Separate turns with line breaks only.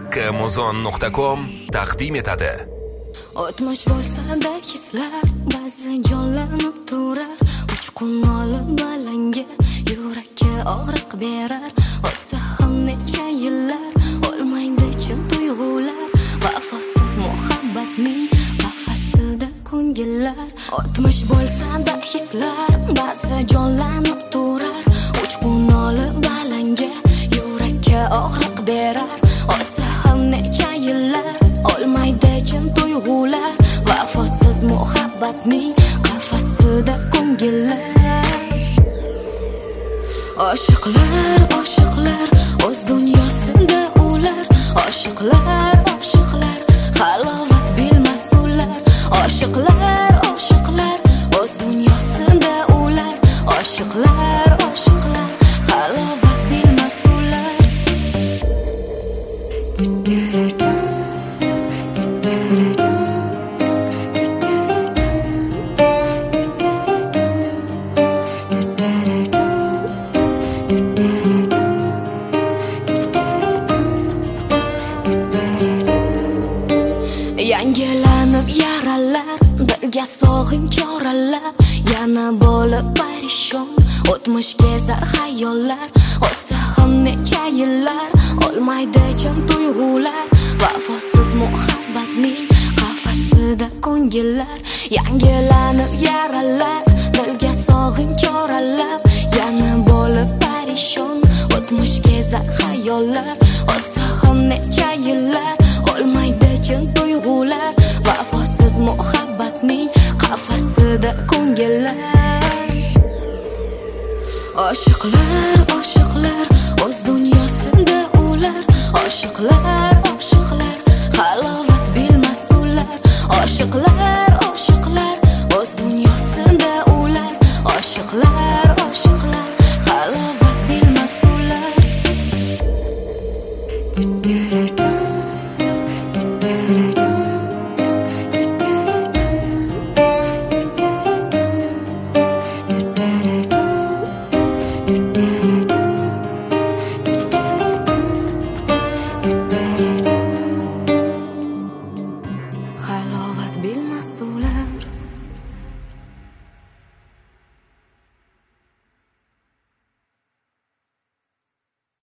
haqqimuzon.com taqdim etadi.
O'tmish bo'lsa-da hislar, ba'zi jonlanib turar. Uchqun olib alanga, yurakka og'riq berar. O'tsa ham necha yillar, o'lmaydi chin tuyg'ular. Vafosiz muhabbatning qafasida ko'ngillar. O'tmish bo'lsa-da hislar, ba'zi jonlanib turar. Uchqun olib alanga, yurakka og'riq berar. O'tsa ham necha yillar, o'lmaydi chin tuyg'ular. Vafosiz muhabbatning qafasida ko'ngillar. Oshiqlar, oshiqlar, o'z dunyosida ular. Oshiqlar, oshiqlar, halovat bilmas ular. Oshiqlar, oshiqlar, o'z dunyosida ular. Oshiqlar, oshiqlar, halovat bilmas ular. Yangilanib yaralar, dilga sog'in choralar. Yana bo'lib parishon, o'tmish kezar xayollar. O'tsa ham necha yillar, olmaydi chin tuyg'ular. Vafosiz muhabbatning qafasida ko'ngillar. Yangilanib yaralar, dilga sog'in choralar. Yana bo'lib parishon, o'tmish kezar xayollar. O'tsa ham necha yillar, olmaydi chin tuyg'ular. Vafosiz muhabbatning qafasida ko'ngillar. Oshiqlar, oshiqlar,